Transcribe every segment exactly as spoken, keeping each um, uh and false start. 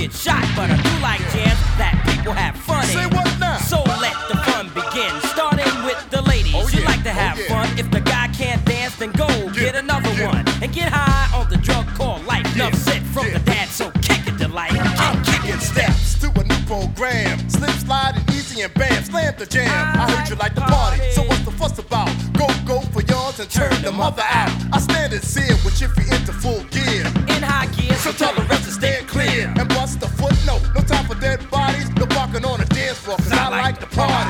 get shot, but I do like jams that people have fun in. Say what now? So let the fun begin, starting with the ladies. Oh, You yeah. like to have Oh, yeah. fun. If the guy can't dance, then go Yeah. get another Yeah. one and get high on the drug called life. Yeah. Enough said from Yeah. the dad, so kick it to life. I'm kicking steps to a new program. Slip, slide, and easy and bam, slam the jam. I heard you like the party, so what's the fuss about? Go, go for yours and turn the mother out. I stand and see it with your feet into full gear. In high gear, so tell the rest to stay clear. And bust the footnote, no time for dead bodies. No barking on the dance floor, cause I like to party.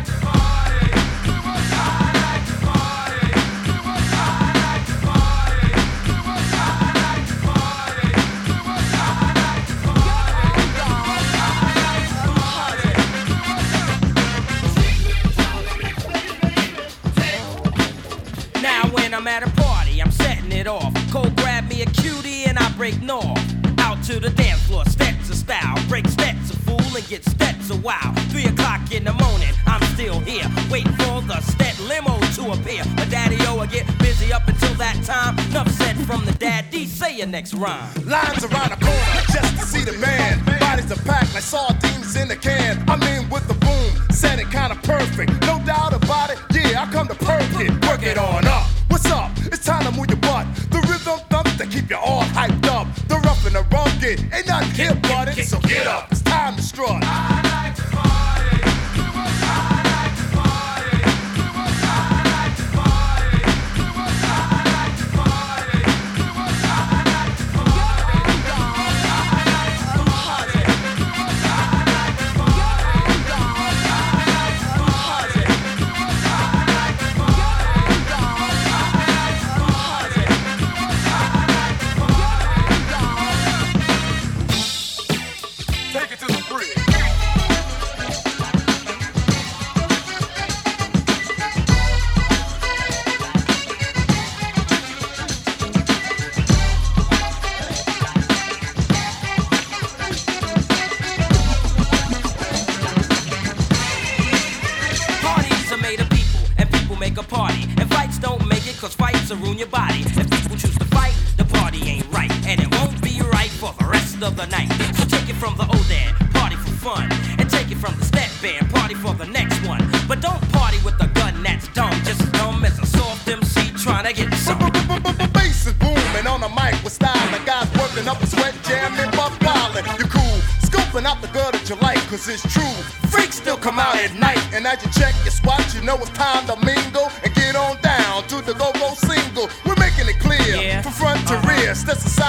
Now when I'm at a party, I'm setting it off. Cole grab me a cutie and I break north. Out to the dance floor, steps of style. Break steps a fool and get steps a wow. Three o'clock in the morning, I'm still here. Waiting for the step limo to appear. But daddy-o will get busy up until that time. Enough said from the daddy, say your next rhyme. Lines around the corner just to see the man. Bodies are packed like sardines in a can. I'm in with the boom, said it kinda perfect. No doubt about it, yeah, I come to perk it. Work it on up. What's up? It's time to move your butt. The rhythm thumps to keep you all hyped up. The rough and the rugged, ain't nothing here but it. So get up, it's time to strut. Take it to the bridge. Parties are made of people, and people make a party. And fights don't make it, cause fights will ruin your body. If people choose to fight, the party ain't right. And it won't be right for the rest of the night. So take it from the old dad, party for fun. And take it from the step band, party for the next one. But don't party with a gun that's dumb, just as dumb as a soft M C trying to get some. Bass is booming on the mic with style. The guys working up a sweat, jamming, buck wildin'. You're cool, scoping out the girl that you like, cause it's true. Freaks still come out at night, and as you check your spot, you know it's time to mingle and get on down to the go-go single. We're making it clear, Yeah. from front to rear. That's the